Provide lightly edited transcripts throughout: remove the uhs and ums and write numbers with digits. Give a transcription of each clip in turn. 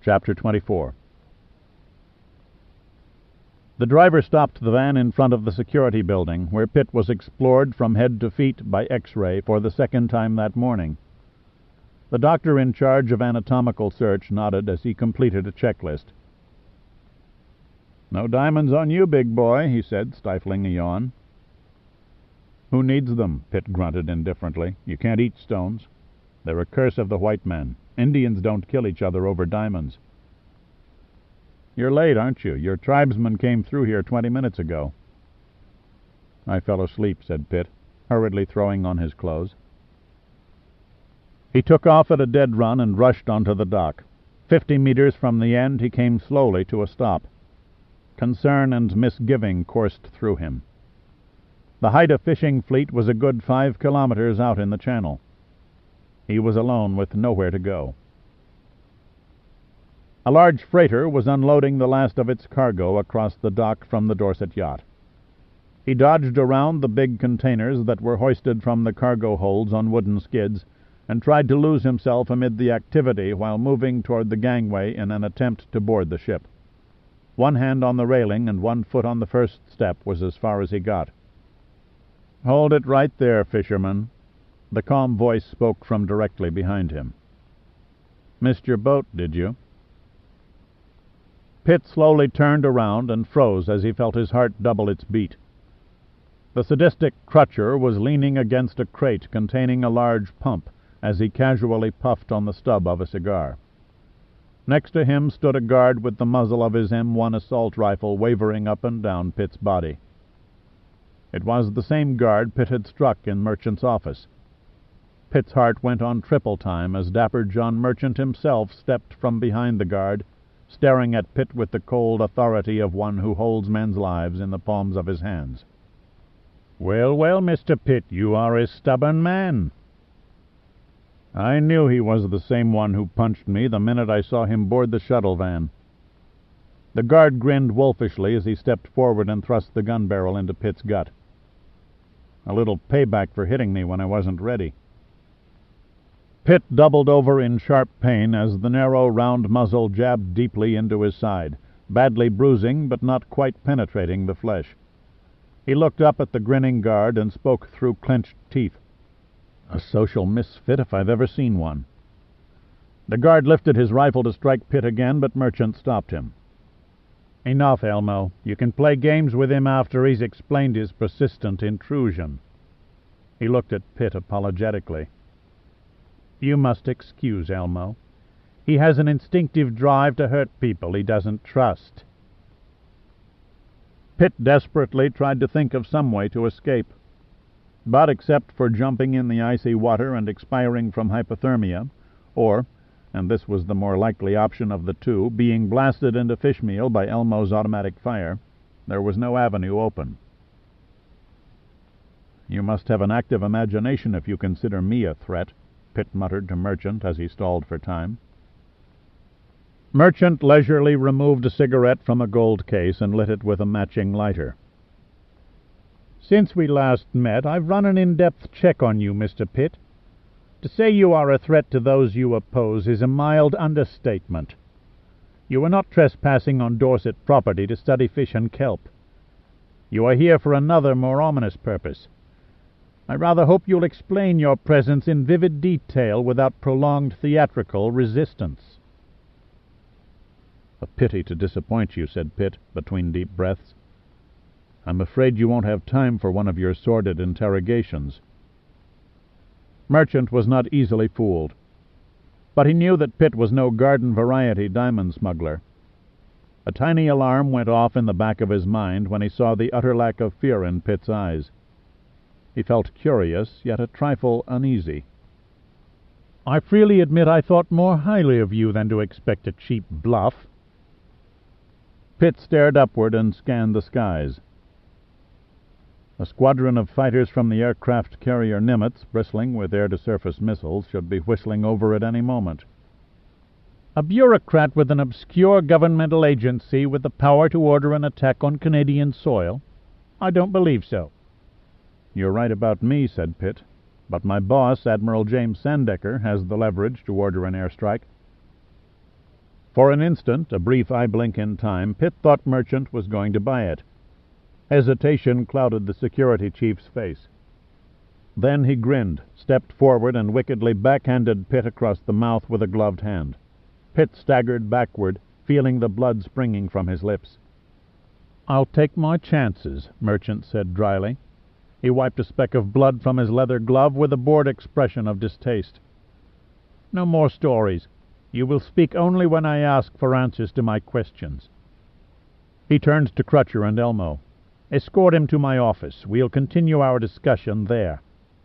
Chapter 24. The driver stopped the van in front of the security building, where Pitt was explored from head to feet by X-ray for the second time that morning. The doctor in charge of anatomical search nodded as he completed a checklist. "No diamonds on you, big boy," he said, stifling a yawn. "Who needs them?" Pitt grunted indifferently. "You can't eat stones. They're a curse of the white men. Indians don't kill each other over diamonds." "You're late, aren't you? Your tribesmen came through here 20 minutes ago." "I fell asleep," said Pitt, hurriedly throwing on his clothes. He took off at a dead run and rushed onto the dock. 50 meters from the end he came slowly to a stop. Concern and misgiving coursed through him. The Haida fishing fleet was a good 5 kilometers out in the channel. He was alone with nowhere to go. A large freighter was unloading the last of its cargo across the dock from the Dorset yacht. He dodged around the big containers that were hoisted from the cargo holds on wooden skids and tried to lose himself amid the activity while moving toward the gangway in an attempt to board the ship. One hand on the railing and one foot on the first step was as far as he got. "Hold it right there, fisherman." The calm voice spoke from directly behind him. "Missed your boat, did you?" Pitt slowly turned around and froze as he felt his heart double its beat. The sadistic Crutcher was leaning against a crate containing a large pump as he casually puffed on the stub of a cigar. Next to him stood a guard with the muzzle of his M1 assault rifle wavering up and down Pitt's body. It was the same guard Pitt had struck in Merchant's office. Pitt's heart went on triple time as dapper John Merchant himself stepped from behind the guard, staring at Pitt with the cold authority of one who holds men's lives in the palms of his hands. "Well, well, Mr. Pitt, you are a stubborn man." "I knew he was the same one who punched me the minute I saw him board the shuttle van." The guard grinned wolfishly as he stepped forward and thrust the gun barrel into Pitt's gut. "A little payback for hitting me when I wasn't ready." Pitt doubled over in sharp pain as the narrow, round muzzle jabbed deeply into his side, badly bruising but not quite penetrating the flesh. He looked up at the grinning guard and spoke through clenched teeth. "A social misfit if I've ever seen one." The guard lifted his rifle to strike Pitt again, but Merchant stopped him. "Enough, Elmo. You can play games with him after he's explained his persistent intrusion." He looked at Pitt apologetically. "You must excuse Elmo. He has an instinctive drive to hurt people he doesn't trust." Pitt desperately tried to think of some way to escape. But except for jumping in the icy water and expiring from hypothermia, or, and this was the more likely option of the two, being blasted into fishmeal by Elmo's automatic fire, there was no avenue open. "You must have an active imagination if you consider me a threat," Pitt muttered to Merchant as he stalled for time. Merchant leisurely removed a cigarette from a gold case and lit it with a matching lighter. "Since we last met, I've run an in-depth check on you, Mr. Pitt. To say you are a threat to those you oppose is a mild understatement. You are not trespassing on Dorset property to study fish and kelp. You are here for another, more ominous purpose. I rather hope you'll explain your presence in vivid detail without prolonged theatrical resistance." "A pity to disappoint you," said Pitt, between deep breaths. "I'm afraid you won't have time for one of your sordid interrogations." Merchant was not easily fooled, but he knew that Pitt was no garden-variety diamond smuggler. A tiny alarm went off in the back of his mind when he saw the utter lack of fear in Pitt's eyes. He felt curious, yet a trifle uneasy. "I freely admit I thought more highly of you than to expect a cheap bluff." Pitt stared upward and scanned the skies. A squadron of fighters from the aircraft carrier Nimitz, bristling with air-to-surface missiles, should be whistling over at any moment. "A bureaucrat with an obscure governmental agency with the power to order an attack on Canadian soil? I don't believe so." "You're right about me," said Pitt, "but my boss, Admiral James Sandecker, has the leverage to order an airstrike." For an instant, a brief eye blink in time, Pitt thought Merchant was going to buy it. Hesitation clouded the security chief's face. Then he grinned, stepped forward, and wickedly backhanded Pitt across the mouth with a gloved hand. Pitt staggered backward, feeling the blood springing from his lips. "I'll take my chances," Merchant said dryly. He wiped a speck of blood from his leather glove with a bored expression of distaste. "No more stories. You will speak only when I ask for answers to my questions." He turned to Crutcher and Elmo. "Escort him to my office. We'll continue our discussion there."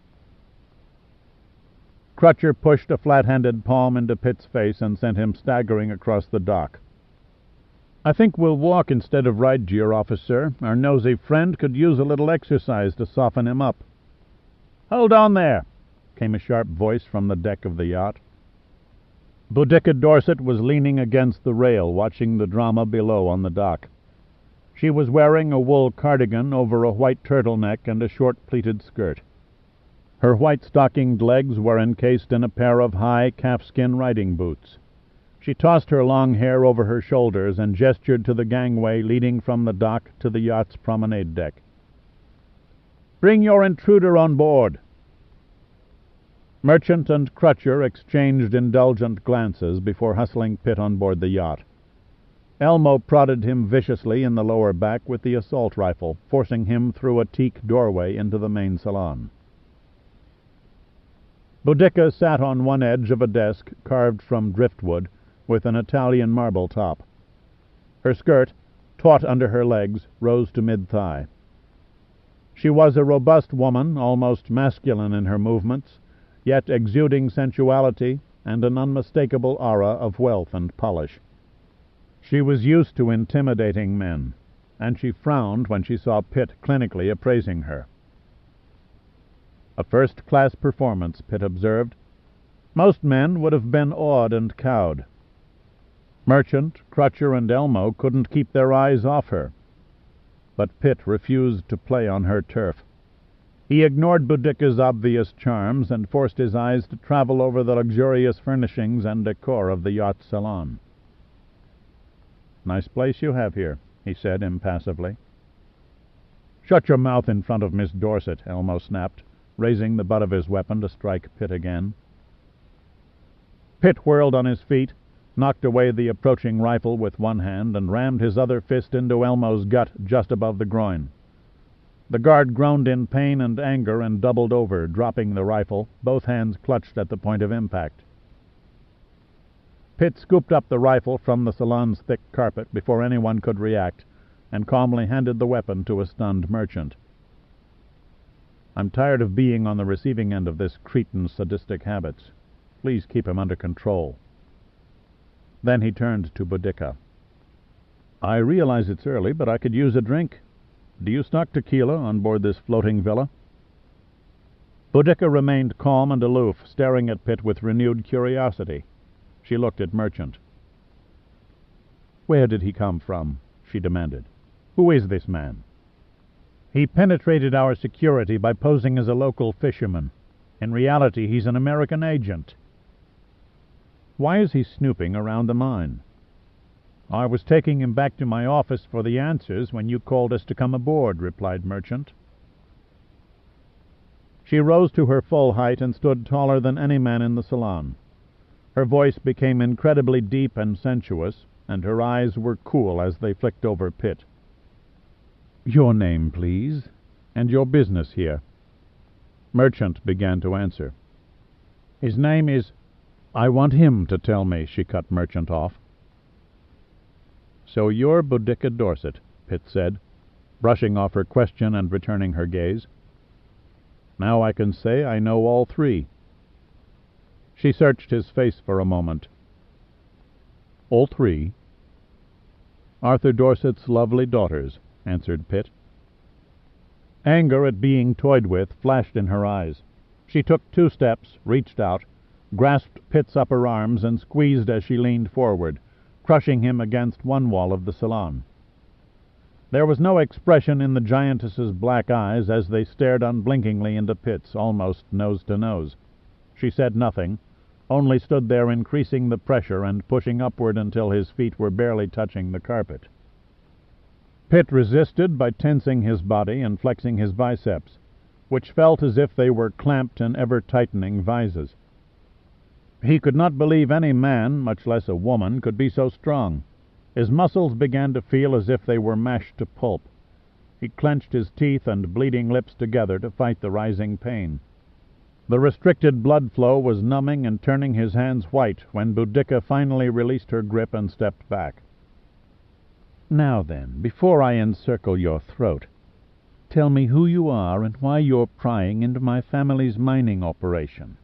Crutcher pushed a flat-handed palm into Pitt's face and sent him staggering across the dock. "I think we'll walk instead of ride, dear officer. Our nosy friend could use a little exercise to soften him up." "Hold on there!" came a sharp voice from the deck of the yacht. Boudica Dorset was leaning against the rail, watching the drama below on the dock. She was wearing a wool cardigan over a white turtleneck and a short pleated skirt. Her white-stockinged legs were encased in a pair of high calfskin riding boots. She tossed her long hair over her shoulders and gestured to the gangway leading from the dock to the yacht's promenade deck. "Bring your intruder on board." Merchant and Crutcher exchanged indulgent glances before hustling Pitt on board the yacht. Elmo prodded him viciously in the lower back with the assault rifle, forcing him through a teak doorway into the main salon. Boudica sat on one edge of a desk carved from driftwood with an Italian marble top. Her skirt, taut under her legs, rose to mid-thigh. She was a robust woman, almost masculine in her movements, yet exuding sensuality and an unmistakable aura of wealth and polish. She was used to intimidating men, and she frowned when she saw Pitt clinically appraising her. "A first-class performance," Pitt observed. "Most men would have been awed and cowed." Merchant, Crutcher, and Elmo couldn't keep their eyes off her. But Pitt refused to play on her turf. He ignored Boudica's obvious charms and forced his eyes to travel over the luxurious furnishings and decor of the yacht salon. "Nice place you have here," he said impassively. "Shut your mouth in front of Miss Dorset," Elmo snapped, raising the butt of his weapon to strike Pitt again. Pitt whirled on his feet, knocked away the approaching rifle with one hand, and rammed his other fist into Elmo's gut just above the groin. The guard groaned in pain and anger and doubled over, dropping the rifle, both hands clutched at the point of impact. Pitt scooped up the rifle from the salon's thick carpet before anyone could react, and calmly handed the weapon to a stunned Merchant. "I'm tired of being on the receiving end of this cretin's sadistic habits. Please keep him under control." Then he turned to Boudica. "I realize it's early, but I could use a drink. Do you stock tequila on board this floating villa?" Boudica remained calm and aloof, staring at Pitt with renewed curiosity. She looked at Merchant. "Where did he come from?" she demanded. "Who is this man?" "He penetrated our security by posing as a local fisherman. In reality, he's an American agent." "Why is he snooping around the mine?" "I was taking him back to my office for the answers when you called us to come aboard," replied Merchant. She rose to her full height and stood taller than any man in the salon. Her voice became incredibly deep and sensuous, and her eyes were cool as they flicked over Pitt. "Your name, please, and your business here." Merchant began to answer. "His name is—" "I want him to tell me," she cut Merchant off. "So you're Boudica Dorset," Pitt said, brushing off her question and returning her gaze. "Now I can say I know all three." She searched his face for a moment. "All three?" "Arthur Dorset's lovely daughters," answered Pitt. Anger at being toyed with flashed in her eyes. She took 2 steps, reached out, grasped Pitt's upper arms, and squeezed as she leaned forward, crushing him against one wall of the salon. There was no expression in the giantess's black eyes as they stared unblinkingly into Pitt's, almost nose to nose. She said nothing, only stood there increasing the pressure and pushing upward until his feet were barely touching the carpet. Pitt resisted by tensing his body and flexing his biceps, which felt as if they were clamped in ever-tightening vises. He could not believe any man, much less a woman, could be so strong. His muscles began to feel as if they were mashed to pulp. He clenched his teeth and bleeding lips together to fight the rising pain. The restricted blood flow was numbing and turning his hands white when Boudica finally released her grip and stepped back. "Now then, before I encircle your throat, tell me who you are and why you're prying into my family's mining operation."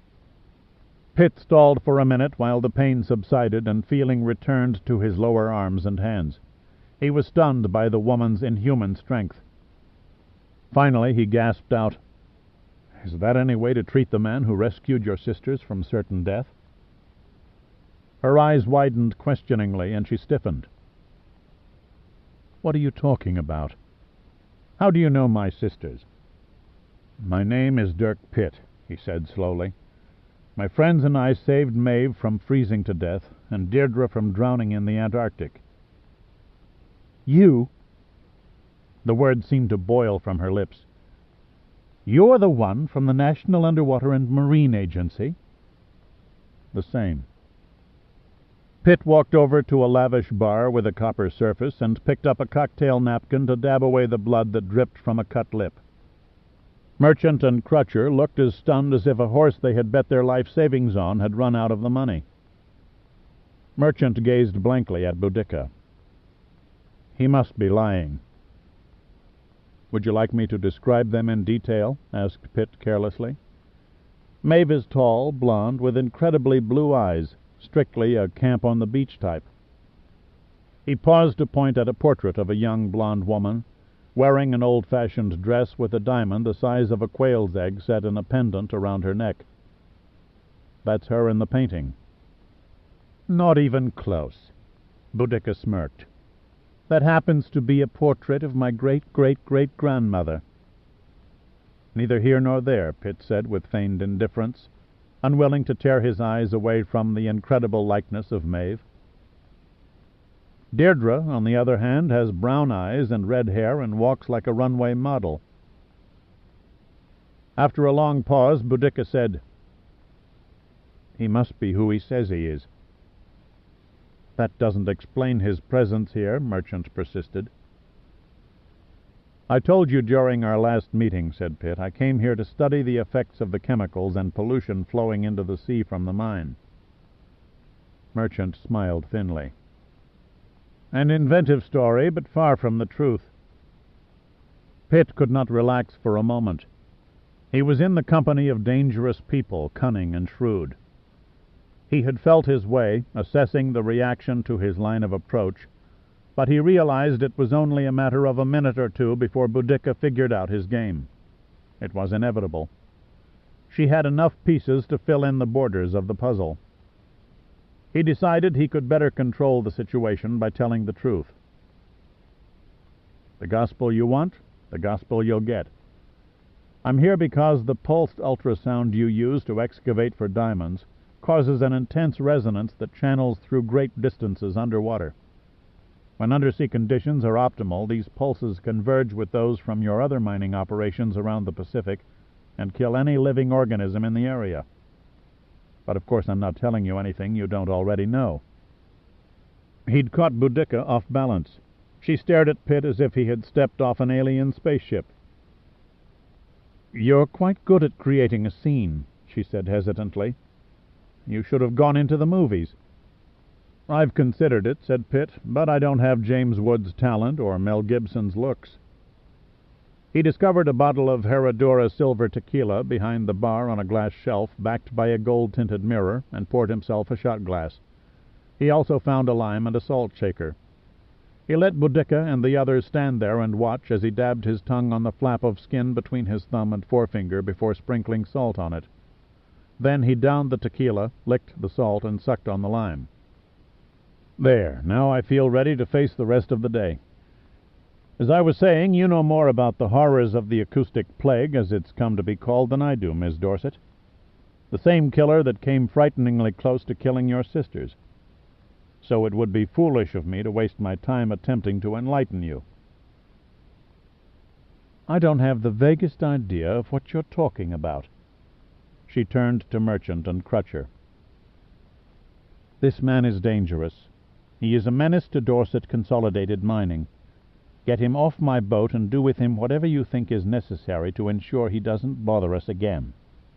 Pitt stalled for a minute while the pain subsided and feeling returned to his lower arms and hands. He was stunned by the woman's inhuman strength. Finally he gasped out, "Is that any way to treat the man who rescued your sisters from certain death?" Her eyes widened questioningly, and she stiffened. "What are you talking about? How do you know my sisters?" "My name is Dirk Pitt," he said slowly. "My friends and I saved Maeve from freezing to death and Deirdre from drowning in the Antarctic." "You?" The words seemed to boil from her lips. "You're the one from the National Underwater and Marine Agency?" "The same." Pitt walked over to a lavish bar with a copper surface and picked up a cocktail napkin to dab away the blood that dripped from a cut lip. Merchant and Crutcher looked as stunned as if a horse they had bet their life savings on had run out of the money. Merchant gazed blankly at Boudica. "He must be lying." "Would you like me to describe them in detail?" asked Pitt carelessly. "Maeve is tall, blonde, with incredibly blue eyes, strictly a camp-on-the-beach type." He paused to point at a portrait of a young blonde woman, wearing an old-fashioned dress with a diamond the size of a quail's egg set in a pendant around her neck. "That's her in the painting." "Not even close." Boudica smirked. "That happens to be a portrait of my great-great-great-grandmother." "Neither here nor there," Pitt said with feigned indifference, unwilling to tear his eyes away from the incredible likeness of Maeve. "Deirdre, on the other hand, has brown eyes and red hair and walks like a runway model." After a long pause, Boudica said, "He must be who he says he is." "That doesn't explain his presence here," Merchant persisted. "I told you during our last meeting," said Pitt, "I came here to study the effects of the chemicals and pollution flowing into the sea from the mine." Merchant smiled thinly. "An inventive story, but far from the truth." Pitt could not relax for a moment. He was in the company of dangerous people, cunning and shrewd. He had felt his way, assessing the reaction to his line of approach, but he realized it was only a matter of a minute or two before Boudica figured out his game. It was inevitable. She had enough pieces to fill in the borders of the puzzle. He decided he could better control the situation by telling the truth. "The gospel you want, the gospel you'll get. I'm here because the pulsed ultrasound you use to excavate for diamonds causes an intense resonance that channels through great distances underwater. When undersea conditions are optimal, these pulses converge with those from your other mining operations around the Pacific and kill any living organism in the area. But of course I'm not telling you anything you don't already know." He'd caught Boudica off balance. She stared at Pitt as if he had stepped off an alien spaceship. "You're quite good at creating a scene," she said hesitantly. "You should have gone into the movies." "I've considered it," said Pitt, "but I don't have James Wood's talent or Mel Gibson's looks." He discovered a bottle of Herradura silver tequila behind the bar on a glass shelf backed by a gold-tinted mirror and poured himself a shot glass. He also found a lime and a salt shaker. He let Boudica and the others stand there and watch as he dabbed his tongue on the flap of skin between his thumb and forefinger before sprinkling salt on it. Then he downed the tequila, licked the salt, and sucked on the lime. "There, now I feel ready to face the rest of the day. As I was saying, you know more about the horrors of the acoustic plague, as it's come to be called, than I do, Miss Dorset. The same killer that came frighteningly close to killing your sisters. So it would be foolish of me to waste my time attempting to enlighten you." "I don't have the vaguest idea of what you're talking about." She turned to Merchant and Crutcher. "This man is dangerous. He is a menace to Dorset Consolidated Mining. Get him off my boat and do with him whatever you think is necessary to ensure he doesn't bother us again."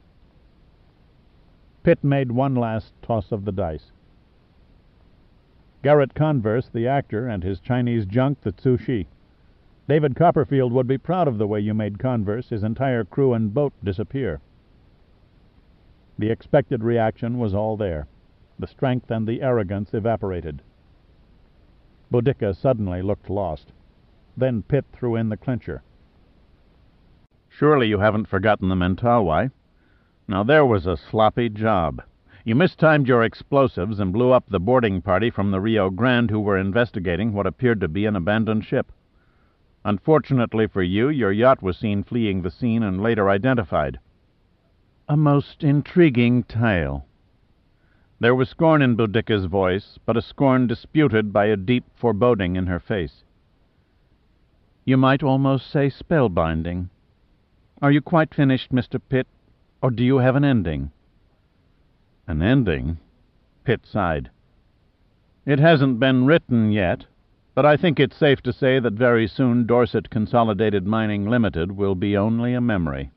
Pitt made one last toss of the dice. Garrett Converse, the actor, and his Chinese junk, the Tzu Shi. David Copperfield would be proud of the way you made Converse, his entire crew and boat, disappear. The expected reaction was all there. The strength and the arrogance evaporated. Boudica suddenly looked lost. Then Pitt threw in the clincher. "Surely you haven't forgotten the Mentawai? Now there was a sloppy job. You mistimed your explosives and blew up the boarding party from the Rio Grande who were investigating what appeared to be an abandoned ship. Unfortunately for you, your yacht was seen fleeing the scene and later identified. A most intriguing tale." There was scorn in Boudica's voice, but a scorn disputed by a deep foreboding in her face. "You might almost say spellbinding. Are you quite finished, Mr. Pitt, or do you have an ending?" "An ending?" Pitt sighed. "It hasn't been written yet, but I think it's safe to say that very soon Dorset Consolidated Mining Limited will be only a memory."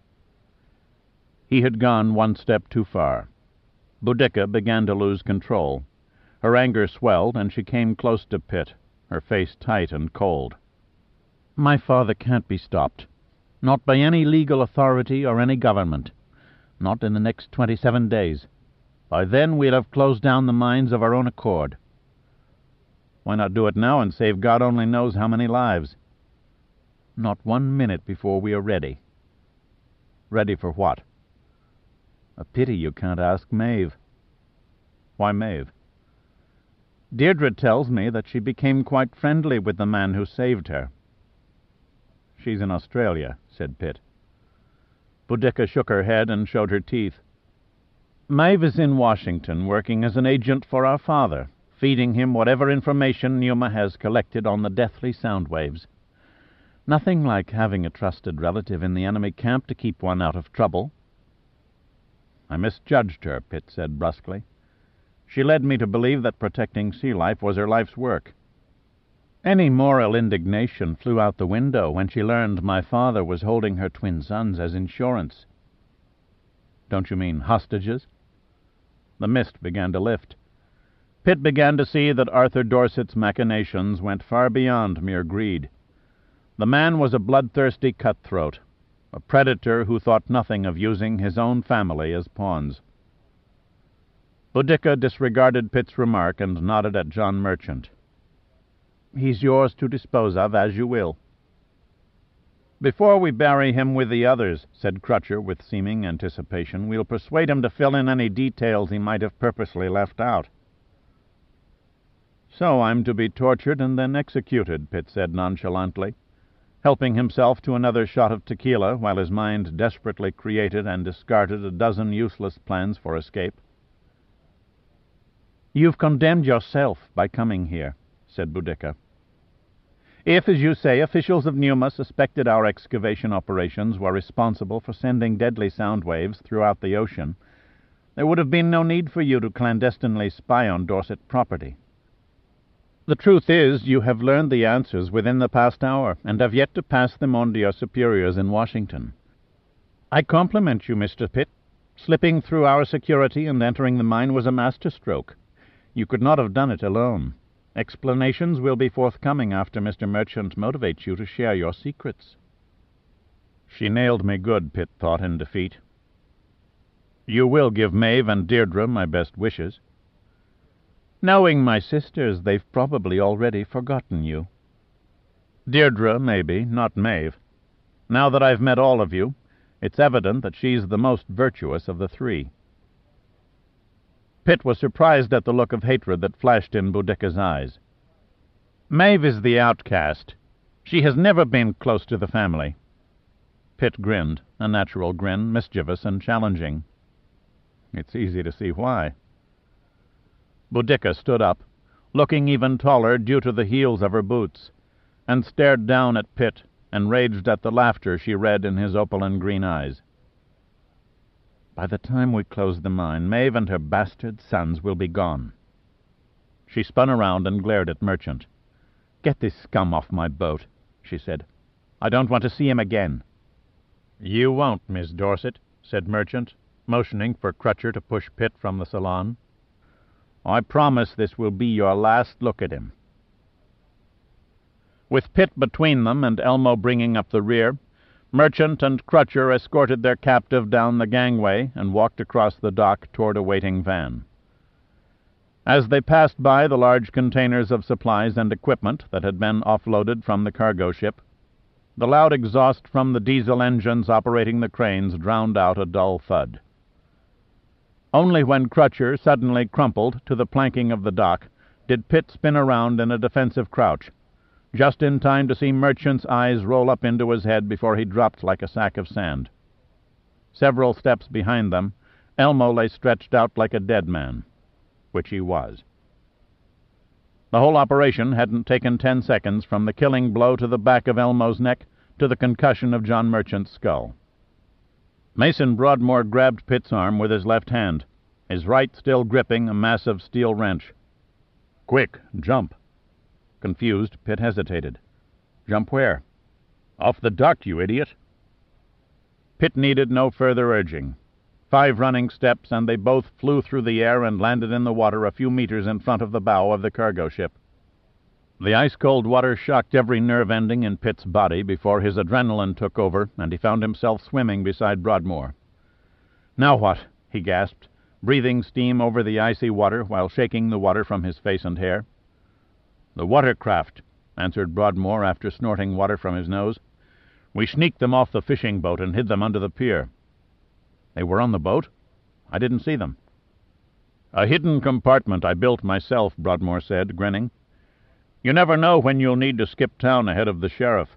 He had gone one step too far. Boudica began to lose control. Her anger swelled, and she came close to Pitt, her face tight and cold. "My father can't be stopped. Not by any legal authority or any government. Not in the next 27 days. By then we'll have closed down the mines of our own accord." "Why not do it now and save God only knows how many lives?" "Not 1 minute before we are ready." "Ready for what?" "A pity you can't ask Maeve." "Why Maeve?" "Deirdre tells me that she became quite friendly with the man who saved her." "She's in Australia," said Pitt. Boudica shook her head and showed her teeth. "Maeve is in Washington, working as an agent for our father, feeding him whatever information Numa has collected on the deathly sound waves. Nothing like having a trusted relative in the enemy camp to keep one out of trouble." "I misjudged her," Pitt said brusquely. "She led me to believe that protecting sea life was her life's work. Any moral indignation flew out the window when she learned my father was holding her twin sons as insurance." "Don't you mean hostages?" The mist began to lift. Pitt began to see that Arthur Dorset's machinations went far beyond mere greed. The man was a bloodthirsty cutthroat, a predator who thought nothing of using his own family as pawns. Boudica disregarded Pitt's remark and nodded at John Merchant. "He's yours to dispose of as you will." "Before we bury him with the others," said Crutcher with seeming anticipation, "we'll persuade him to fill in any details he might have purposely left out." "So I'm to be tortured and then executed," Pitt said nonchalantly, helping himself to another shot of tequila while his mind desperately created and discarded a dozen useless plans for escape. "You've condemned yourself by coming here," said Boudica. "If, as you say, officials of Numa suspected our excavation operations were responsible for sending deadly sound waves throughout the ocean, there would have been no need for you to clandestinely spy on Dorset property. The truth is, you have learned the answers within the past hour, and have yet to pass them on to your superiors in Washington. I compliment you, Mr. Pitt. Slipping through our security and entering the mine was a masterstroke. You could not have done it alone. Explanations will be forthcoming after Mr. Merchant motivates you to share your secrets." She nailed me good, Pitt thought in defeat. "You will give Maeve and Deirdre my best wishes." "Knowing my sisters, they've probably already forgotten you." "Deirdre, maybe, not Maeve. Now that I've met all of you, it's evident that she's the most virtuous of the three." Pitt was surprised at the look of hatred that flashed in Boudica's eyes. "Maeve is the outcast. She has never been close to the family." Pitt grinned, a natural grin, mischievous and challenging. It's easy to see why. Boudica stood up, looking even taller due to the heels of her boots, and stared down at Pitt and raged at the laughter she read in his opaline green eyes. By the time we close the mine, Maeve and her bastard sons will be gone. She spun around and glared at Merchant. "Get this scum off my boat," she said. "I don't want to see him again." "You won't, Miss Dorset," said Merchant, motioning for Crutcher to push Pitt from the salon. "I promise this will be your last look at him." With Pitt between them and Elmo bringing up the rear, Merchant and Crutcher escorted their captive down the gangway and walked across the dock toward a waiting van. As they passed by the large containers of supplies and equipment that had been offloaded from the cargo ship, the loud exhaust from the diesel engines operating the cranes drowned out a dull thud. Only when Crutcher suddenly crumpled to the planking of the dock did Pitt spin around in a defensive crouch, just in time to see Merchant's eyes roll up into his head before he dropped like a sack of sand. Several steps behind them, Elmo lay stretched out like a dead man, which he was. The whole operation hadn't taken 10 seconds from the killing blow to the back of Elmo's neck to the concussion of John Merchant's skull. Mason Broadmoor grabbed Pitt's arm with his left hand, his right still gripping a massive steel wrench. "Quick, jump." Confused, Pitt hesitated. "Jump where?" "Off the dock, you idiot." Pitt needed no further urging. 5 running steps, and they both flew through the air and landed in the water a few meters in front of the bow of the cargo ship. The ice-cold water shocked every nerve ending in Pitt's body before his adrenaline took over and he found himself swimming beside Broadmoor. "Now what?" he gasped, breathing steam over the icy water while shaking the water from his face and hair. "The watercraft," answered Broadmoor after snorting water from his nose. "We sneaked them off the fishing boat and hid them under the pier." "They were on the boat? I didn't see them." "A hidden compartment I built myself," Broadmoor said, grinning. "You never know when you'll need to skip town ahead of the sheriff."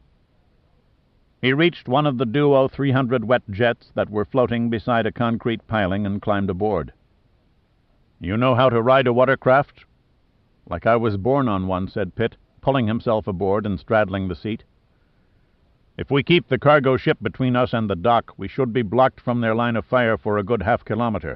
He reached one of the Duo 300 wet jets that were floating beside a concrete piling and climbed aboard. "You know how to ride a watercraft?" "Like I was born on one," said Pitt, pulling himself aboard and straddling the seat. "If we keep the cargo ship between us and the dock, we should be blocked from their line of fire for a good half-kilometer."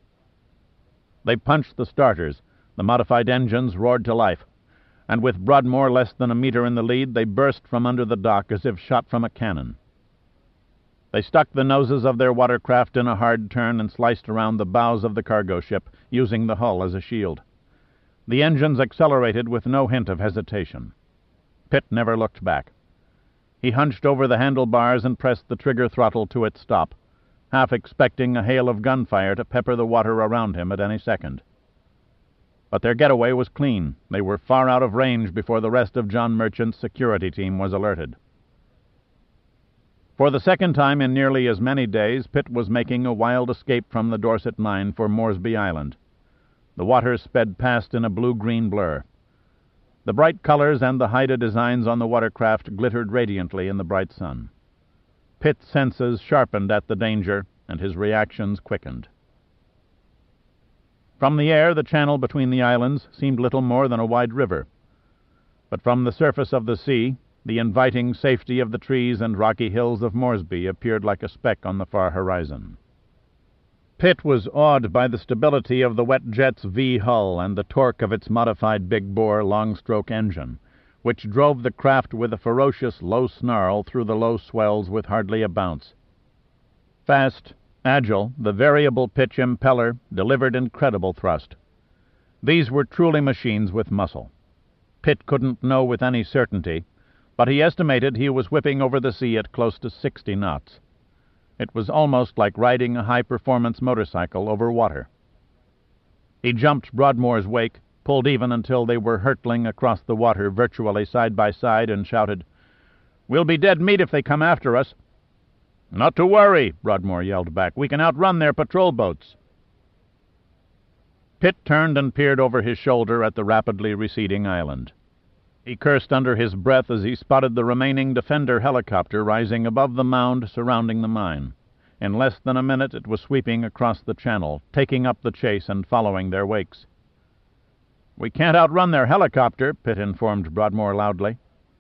They punched the starters. The modified engines roared to life, and with Broadmoor less than a meter in the lead, they burst from under the dock as if shot from a cannon. They stuck the noses of their watercraft in a hard turn and sliced around the bows of the cargo ship, using the hull as a shield. The engines accelerated with no hint of hesitation. Pitt never looked back. He hunched over the handlebars and pressed the trigger throttle to its stop, half expecting a hail of gunfire to pepper the water around him at any second. But their getaway was clean. They were far out of range before the rest of John Merchant's security team was alerted. For the second time in nearly as many days, Pitt was making a wild escape from the Dorset mine for Moresby Island. The water sped past in a blue-green blur. The bright colors and the Haida designs on the watercraft glittered radiantly in the bright sun. Pitt's senses sharpened at the danger, and his reactions quickened. From the air, the channel between the islands seemed little more than a wide river. But from the surface of the sea, the inviting safety of the trees and rocky hills of Moresby appeared like a speck on the far horizon. Pitt was awed by the stability of the wet jet's V hull and the torque of its modified big-bore long-stroke engine, which drove the craft with a ferocious low snarl through the low swells with hardly a bounce. Fast, agile, the variable pitch impeller delivered incredible thrust. These were truly machines with muscle. Pitt couldn't know with any certainty, but he estimated he was whipping over the sea at close to 60 knots. It was almost like riding a high-performance motorcycle over water. He jumped Broadmoor's wake, pulled even until they were hurtling across the water virtually side by side, and shouted, "We'll be dead meat if they come after us." "Not to worry," Broadmoor yelled back. "We can outrun their patrol boats." Pitt turned and peered over his shoulder at the rapidly receding island. He cursed under his breath as he spotted the remaining Defender helicopter rising above the mound surrounding the mine. In less than a minute it was sweeping across the channel, taking up the chase and following their wakes. "We can't outrun their helicopter," Pitt informed Broadmoor loudly.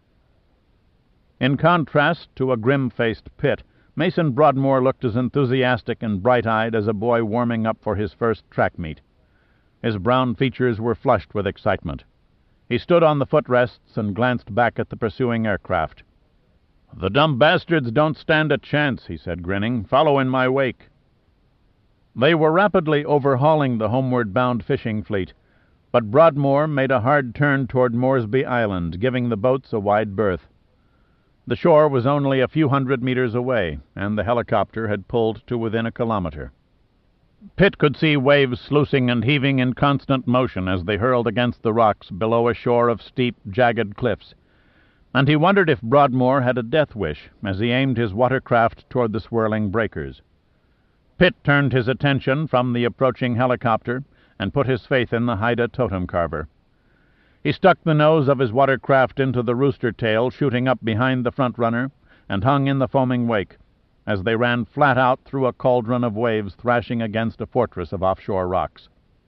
In contrast to a grim-faced Pitt, Mason Broadmoor looked as enthusiastic and bright-eyed as a boy warming up for his first track meet. His brown features were flushed with excitement. He stood on the footrests and glanced back at the pursuing aircraft. "The dumb bastards don't stand a chance," he said, grinning. "Follow in my wake." They were rapidly overhauling the homeward-bound fishing fleet, but Broadmoor made a hard turn toward Moresby Island, giving the boats a wide berth. The shore was only a few hundred meters away, and the helicopter had pulled to within a kilometer. Pitt could see waves sluicing and heaving in constant motion as they hurled against the rocks below a shore of steep, jagged cliffs, and he wondered if Broadmoor had a death wish as he aimed his watercraft toward the swirling breakers. Pitt turned his attention from the approaching helicopter and put his faith in the Haida totem carver. He stuck the nose of his watercraft into the rooster tail shooting up behind the front runner and hung in the foaming wake as they ran flat out through a cauldron of waves thrashing against a fortress of offshore rocks.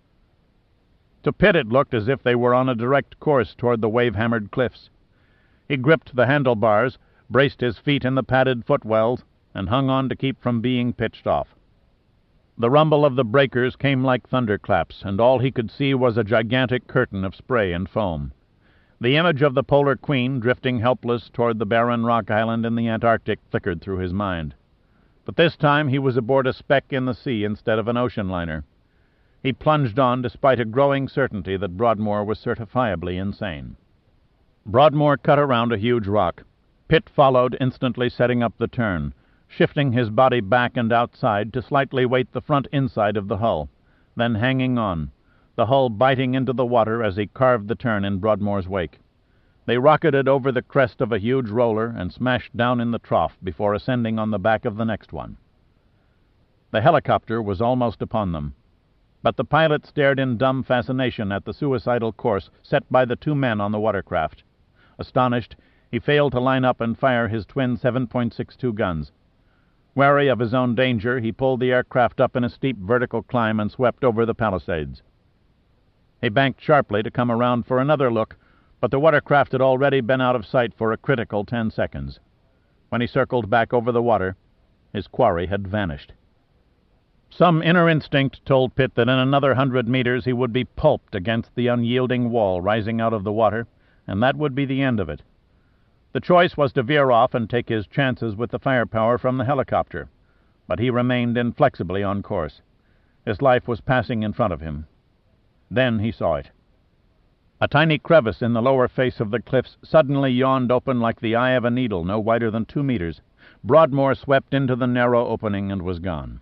To Pitt it looked as if they were on a direct course toward the wave-hammered cliffs. He gripped the handlebars, braced his feet in the padded footwells, and hung on to keep from being pitched off. The rumble of the breakers came like thunderclaps, and all he could see was a gigantic curtain of spray and foam. The image of the Polar Queen drifting helpless toward the barren rock island in the Antarctic flickered through his mind. But this time he was aboard a speck in the sea instead of an ocean liner. He plunged on despite a growing certainty that Broadmoor was certifiably insane. Broadmoor cut around a huge rock. Pitt followed, instantly setting up the turn, shifting his body back and outside to slightly weight the front inside of the hull, then hanging on, the hull biting into the water as he carved the turn in Broadmoor's wake. They rocketed over the crest of a huge roller and smashed down in the trough before ascending on the back of the next one. The helicopter was almost upon them, but the pilot stared in dumb fascination at the suicidal course set by the two men on the watercraft. Astonished, he failed to line up and fire his twin 7.62 guns. Wary of his own danger, he pulled the aircraft up in a steep vertical climb and swept over the Palisades. He banked sharply to come around for another look, but the watercraft had already been out of sight for a critical 10 seconds. When he circled back over the water, his quarry had vanished. Some inner instinct told Pitt that in another 100 meters he would be pulped against the unyielding wall rising out of the water, and that would be the end of it. The choice was to veer off and take his chances with the firepower from the helicopter, but he remained inflexibly on course. His life was passing in front of him. Then he saw it. A tiny crevice in the lower face of the cliffs suddenly yawned open like the eye of a needle no wider than 2 meters. Broadmoor swept into the narrow opening and was gone.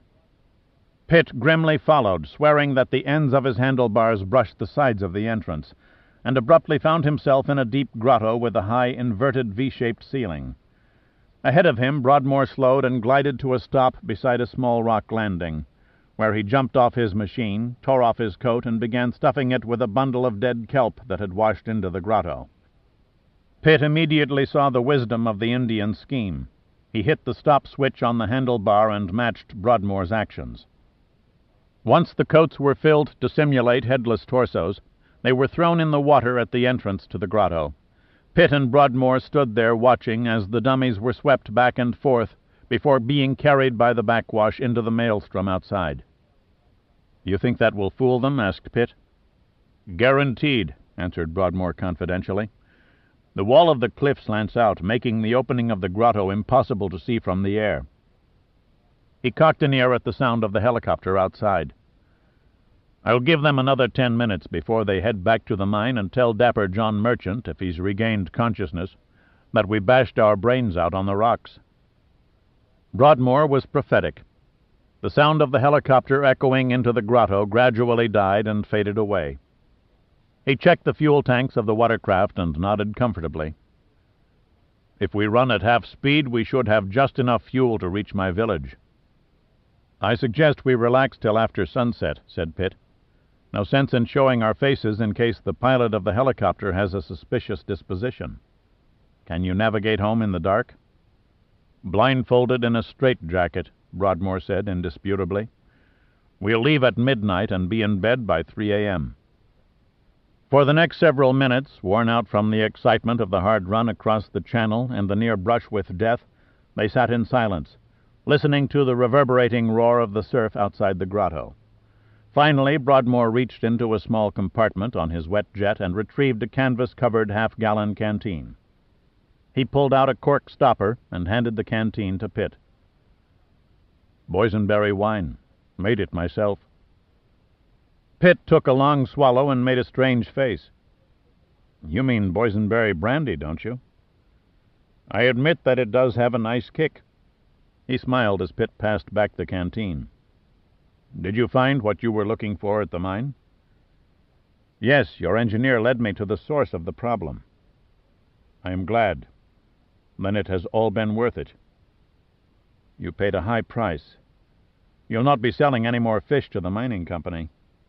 Pitt grimly followed, swearing that the ends of his handlebars brushed the sides of the entrance, and abruptly found himself in a deep grotto with a high inverted V-shaped ceiling. Ahead of him, Broadmoor slowed and glided to a stop beside a small rock landing, where he jumped off his machine, tore off his coat, and began stuffing it with a bundle of dead kelp that had washed into the grotto. Pitt immediately saw the wisdom of the Indian's scheme. He hit the stop switch on the handlebar and matched Broadmoor's actions. Once the coats were filled to simulate headless torsos, they were thrown in the water at the entrance to the grotto. Pitt and Broadmoor stood there watching as the dummies were swept back and forth before being carried by the backwash into the maelstrom outside. "You think that will fool them?" asked Pitt. "Guaranteed," answered Broadmoor confidentially. "The wall of the cliff slants out, making the opening of the grotto impossible to see from the air." He cocked an ear at the sound of the helicopter outside. "I'll give them another 10 minutes before they head back to the mine and tell Dapper John Merchant, if he's regained consciousness, that we bashed our brains out on the rocks." Broadmoor was prophetic. The sound of the helicopter echoing into the grotto gradually died and faded away. He checked the fuel tanks of the watercraft and nodded comfortably. "If we run at half speed, we should have just enough fuel to reach my village." "I suggest we relax till after sunset," said Pitt. "No sense in showing our faces in case the pilot of the helicopter has a suspicious disposition. Can you navigate home in the dark?" "Blindfolded in a straitjacket," Broadmoor said indisputably. "We'll leave at midnight and be in bed by 3 a.m. For the next several minutes, worn out from the excitement of the hard run across the channel and the near brush with death, they sat in silence, listening to the reverberating roar of the surf outside the grotto. Finally, Broadmoor reached into a small compartment on his wet jet and retrieved a canvas-covered half-gallon canteen. He pulled out a cork stopper and handed the canteen to Pitt. "Boysenberry wine. Made it myself." Pitt took a long swallow and made a strange face. "You mean boysenberry brandy, don't you?" "I admit that it does have a nice kick." He smiled as Pitt passed back the canteen. "Did you find what you were looking for at the mine?" "Yes, your engineer led me to the source of the problem." "I am glad. Then it has all been worth it." "You paid a high price. You'll not be selling any more fish to the mining company."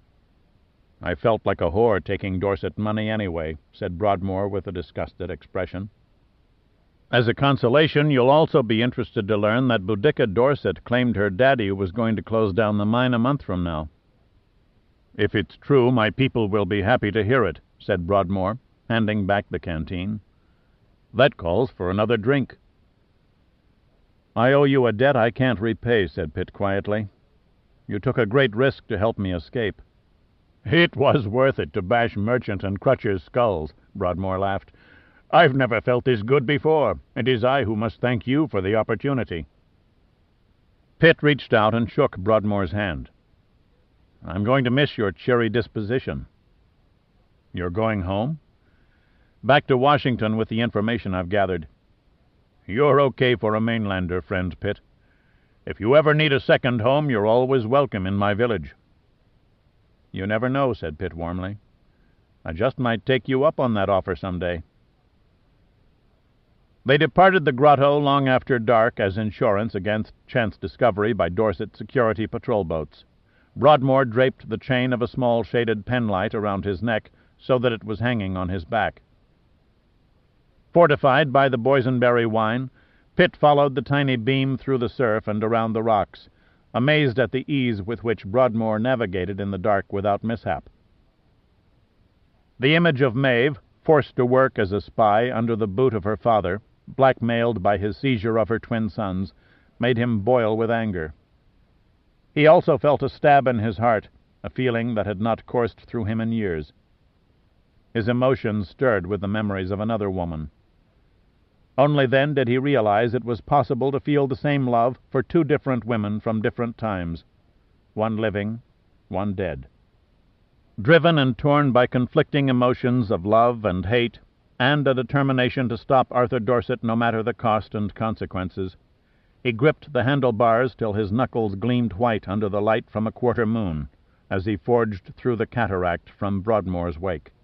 "I felt like a whore taking Dorset money anyway," said Broadmoor with a disgusted expression. "As a consolation, you'll also be interested to learn that Boudica Dorset claimed her daddy was going to close down the mine a month from now." "If it's true, my people will be happy to hear it," said Broadmoor, handing back the canteen. "That calls for another drink." "I owe you a debt I can't repay," said Pitt quietly. "You took a great risk to help me escape." "It was worth it to bash Merchant and Crutcher's skulls," Broadmoor laughed. "I've never felt this good before. It is I who must thank you for the opportunity." Pitt reached out and shook Broadmoor's hand. "I'm going to miss your cheery disposition." "You're going home?" "Back to Washington with the information I've gathered." "You're okay for a mainlander, friend Pitt. If you ever need a second home, you're always welcome in my village." "You never know," said Pitt warmly. "I just might take you up on that offer some day." They departed the grotto long after dark as insurance against chance discovery by Dorset security patrol boats. Broadmoor draped the chain of a small shaded penlight around his neck so that it was hanging on his back. Fortified by the boysenberry wine, Pitt followed the tiny beam through the surf and around the rocks, amazed at the ease with which Broadmoor navigated in the dark without mishap. The image of Maeve, forced to work as a spy under the boot of her father, blackmailed by his seizure of her twin sons, made him boil with anger. He also felt a stab in his heart, a feeling that had not coursed through him in years. His emotions stirred with the memories of another woman. Only then did he realize it was possible to feel the same love for two different women from different times, one living, one dead. Driven and torn by conflicting emotions of love and hate, and a determination to stop Arthur Dorset no matter the cost and consequences, he gripped the handlebars till his knuckles gleamed white under the light from a quarter moon as he forged through the cataract from Broadmoor's wake.